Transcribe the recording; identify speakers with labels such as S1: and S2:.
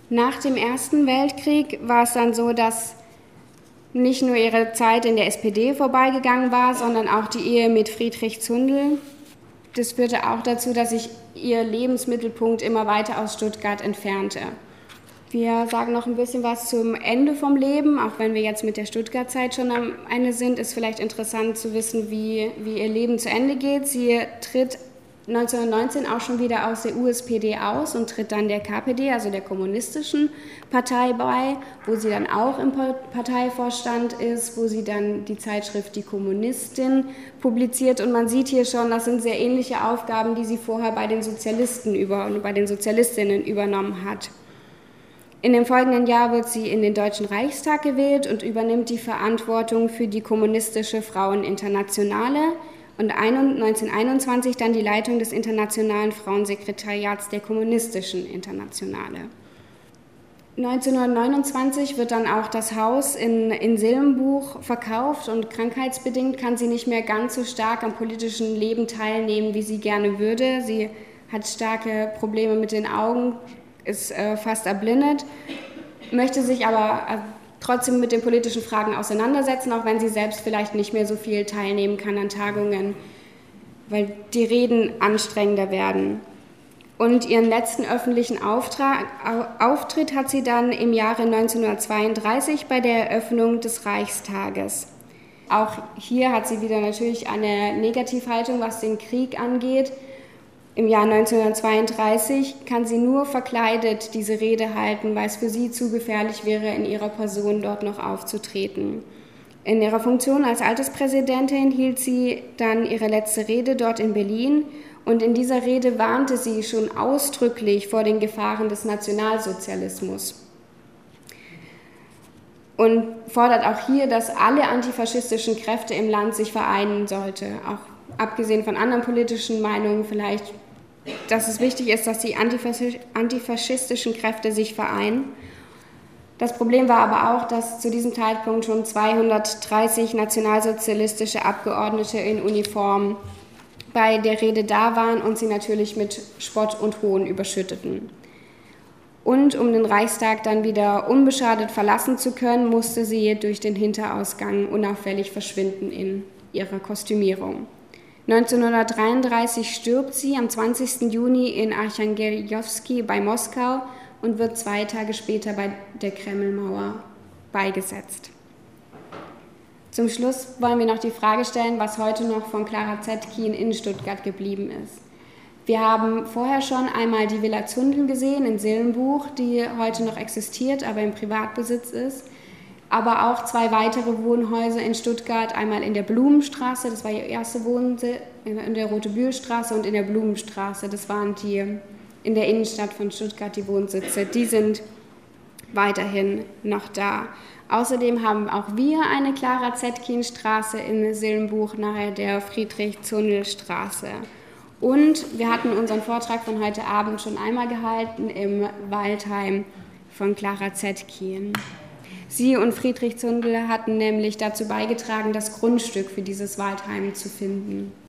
S1: Nach dem Ersten Weltkrieg war es dann so, dass nicht nur ihre Zeit in der SPD vorbeigegangen war, sondern auch die Ehe mit Friedrich Zundel. Das führte auch dazu, dass sich ihr Lebensmittelpunkt immer weiter aus Stuttgart entfernte. Wir sagen noch ein bisschen was zum Ende vom Leben, auch wenn wir jetzt mit der Stuttgart-Zeit schon am Ende sind, ist vielleicht interessant zu wissen, wie ihr Leben zu Ende geht. Sie tritt 1919 auch schon wieder aus der USPD aus und tritt dann der KPD, also der Kommunistischen Partei bei, wo sie dann auch im Parteivorstand ist, wo sie dann die Zeitschrift Die Kommunistin publiziert. Und man sieht hier schon, das sind sehr ähnliche Aufgaben, die sie vorher bei den Sozialisten und bei den Sozialistinnen übernommen hat. In dem folgenden Jahr wird sie in den Deutschen Reichstag gewählt und übernimmt die Verantwortung für die Kommunistische Fraueninternationale und 1921 dann die Leitung des Internationalen Frauensekretariats der Kommunistischen Internationale. 1929 wird dann auch das Haus in Silbenbuch verkauft und krankheitsbedingt kann sie nicht mehr ganz so stark am politischen Leben teilnehmen, wie sie gerne würde. Sie hat starke Probleme mit den Augen, ist fast erblindet, möchte sich aber trotzdem mit den politischen Fragen auseinandersetzen, auch wenn sie selbst vielleicht nicht mehr so viel teilnehmen kann an Tagungen, weil die Reden anstrengender werden. Und ihren letzten öffentlichen Auftritt hat sie dann im Jahre 1932 bei der Eröffnung des Reichstages. Auch hier hat sie wieder natürlich eine Negativhaltung, was den Krieg angeht. Im Jahr 1932 kann sie nur verkleidet diese Rede halten, weil es für sie zu gefährlich wäre, in ihrer Person dort noch aufzutreten. In ihrer Funktion als Alterspräsidentin hielt sie dann ihre letzte Rede dort in Berlin und in dieser Rede warnte sie schon ausdrücklich vor den Gefahren des Nationalsozialismus und fordert auch hier, dass alle antifaschistischen Kräfte im Land sich vereinen sollte, auch abgesehen von anderen politischen Meinungen vielleicht, dass es wichtig ist, dass die antifaschistischen Kräfte sich vereinen. Das Problem war aber auch, dass zu diesem Zeitpunkt schon 230 nationalsozialistische Abgeordnete in Uniform bei der Rede da waren und sie natürlich mit Spott und Hohn überschütteten. Und um den Reichstag dann wieder unbeschadet verlassen zu können, musste sie durch den Hinterausgang unauffällig verschwinden in ihrer Kostümierung. 1933 stirbt sie am 20. Juni in Archangeljowski bei Moskau und wird 2 Tage später bei der Kremlmauer beigesetzt. Zum Schluss wollen wir noch die Frage stellen, was heute noch von Clara Zetkin in Stuttgart geblieben ist. Wir haben vorher schon einmal die Villa Zundel gesehen in Silbenbuch, die heute noch existiert, aber im Privatbesitz ist. Aber auch 2 weitere Wohnhäuser in Stuttgart, einmal in der Blumenstraße, das war ihr erste Wohnsitz, in der Rote-Bühl-Straße und in der Blumenstraße, das waren die in der Innenstadt von Stuttgart die Wohnsitze, die sind weiterhin noch da. Außerdem haben auch wir eine Clara Zetkin-Straße in Silbenbuch, nahe der Friedrich-Zundel-Straße. Und wir hatten unseren Vortrag von heute Abend schon einmal gehalten im Waldheim von Clara Zetkin. Sie und Friedrich Zundel hatten nämlich dazu beigetragen, das Grundstück für dieses Waldheim zu finden.